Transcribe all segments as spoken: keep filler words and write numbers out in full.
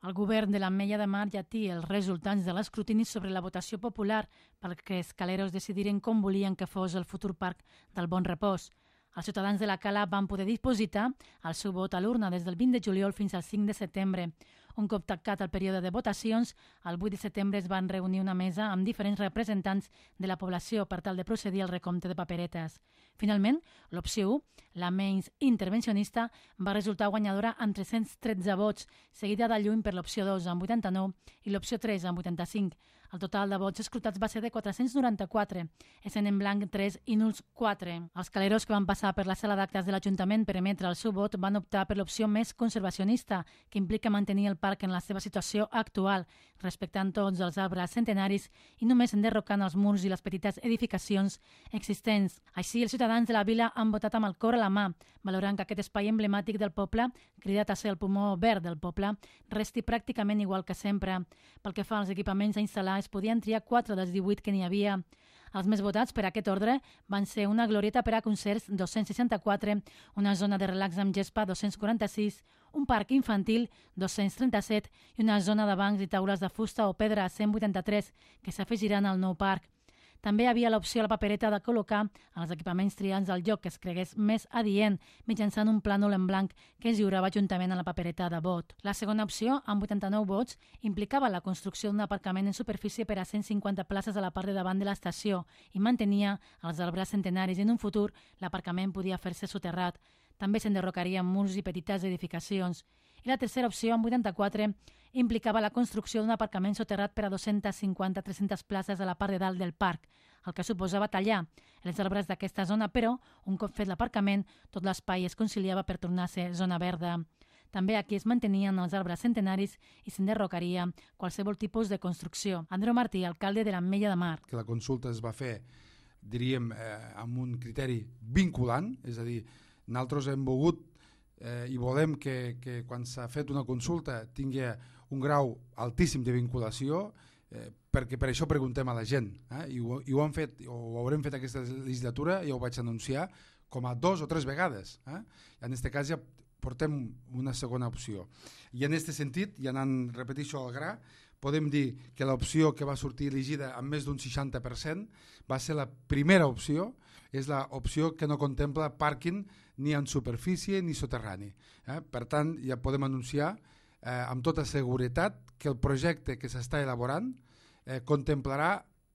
El govern de l'Ametlla de Mar ja té els resultats de l'escrutini sobre la votació popular perquè els caleros decidiren com volien que fos el futur parc del Bon Repòs. Els ciutadans de la Cala van poder dipositar el seu vot a l'urna des del vint de juliol fins al cinc de setembre. Un cop tancat el període de votacions, el vuit de setembre es van reunir una mesa amb diferents representants de la població per tal de procedir al recompte de paperetes. Finalment, l'opció u, la menys intervencionista, va resultar guanyadora amb tres-cents tretze vots, seguida de lluny per l'opció dos amb vuitanta-nou i l'opció tres amb vuitanta-cinc. El total de vots escrutats va ser de quatre-cents noranta-quatre, essent en blanc tres i nuls quatre. Els caleros que van passar per la sala d'actes de l'Ajuntament per emetre el seu vot van optar per l'opció més conservacionista, que implica mantenir el parc en la seva situació actual, respectant tots els arbres centenaris i només enderrocant els murs i les petites edificacions existents. Així, els ciutadans de la vila han votat amb el cor a la mà, valorant que aquest espai emblemàtic del poble, cridat a ser el pulmó verd del poble, resti pràcticament igual que sempre. Pel que fa als equipaments a instal·lar, es podien triar quatre dels divuit que n'hi havia. Els més votats per aquest ordre van ser una glorieta per a concerts dos-cents seixanta-quatre, una zona de relax amb gespa dos-cents quaranta-sis, un parc infantil dos-cents trenta-set i una zona de bancs i taules de fusta o pedra cent vuitanta-tres que s'afegiran al nou parc. També hi havia l'opció a la papereta de col·locar els equipaments triats al lloc que es cregués més adient mitjançant un plànol en blanc que es lliurava juntament a la papereta de vot. La segona opció, amb vuitanta-nou vots, implicava la construcció d'un aparcament en superfície per a cent cinquanta places a la part de davant de l'estació i mantenia els arbres centenaris i en un futur l'aparcament podia fer-se soterrat. També s'enderrocarien murs i petites edificacions. I la tercera opció, amb vuitanta-quatre, implicava la construcció d'un aparcament soterrat per a dos-cents cinquanta a tres-centes places a la part de dalt del parc, el que suposava tallar els arbres d'aquesta zona, però, un cop fet l'aparcament, tot l'espai es conciliava per tornar a ser zona verda. També aquí es mantenien els arbres centenaris i s'enderrocaria qualsevol tipus de construcció. Andreu Martí, alcalde de l'Ametlla de Mar. Que la consulta es va fer, diríem, eh, amb un criteri vinculant, és a dir, nosaltres hem volgut eh, i volem que, que quan s'ha fet una consulta tingui un grau altíssim de vinculació, eh, perquè per això preguntem a la gent. Eh? I, ho, I ho hem fet, o ho haurem fet aquesta legislatura, ja ho vaig anunciar, com a dos o tres vegades. Eh? En aquest cas ja portem una segona opció. I en aquest sentit, i anant, repeteixo al gra, podem dir que l'opció que va sortir elegida amb més d'un seixanta per cent va ser la primera opció, és l'opció que no contempla pàrquing ni en superfície ni soterrani. Eh? Per tant, ja podem anunciar eh, amb tota seguretat que el projecte que s'està elaborant eh, contemplarà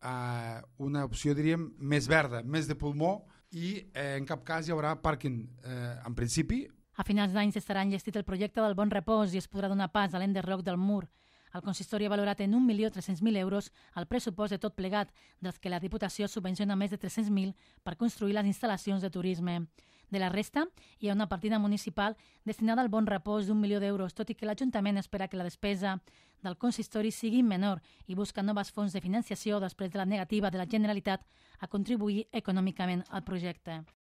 eh, una opció, diríem, més verda, més de pulmó i eh, en cap cas hi haurà pàrquing eh, en principi. A finals d'any estarà enllestit el projecte del Bon Repòs i es podrà donar pas a l'enderroc del mur. El consistori ha valorat en un milió tres-cents mil euros el pressupost de tot plegat, dels que la Diputació subvenciona més de tres-cents mil per construir les instal·lacions de turisme. De la resta, hi ha una partida municipal destinada al Bon Repòs d'un milió d'euros, tot i que l'Ajuntament espera que la despesa del consistori sigui menor i busca noves fonts de financiació després de la negativa de la Generalitat a contribuir econòmicament al projecte.